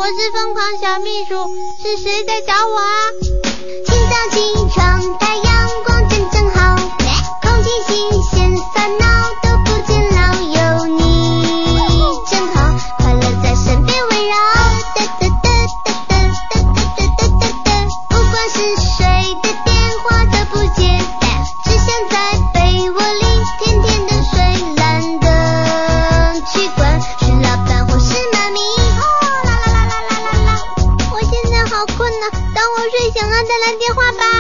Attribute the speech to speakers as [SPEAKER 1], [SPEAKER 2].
[SPEAKER 1] 我是疯狂小秘书，是谁在找我啊？
[SPEAKER 2] 清早起床，太阳光真好，空气新鲜，烦恼都不见了，有你真好，快乐在身边围绕，不管是谁的电话都不接，只想在被窝里甜甜的睡，懒得去管是老板或是妈咪。
[SPEAKER 1] 我现在好困啊，当我睡醒了再来电话吧。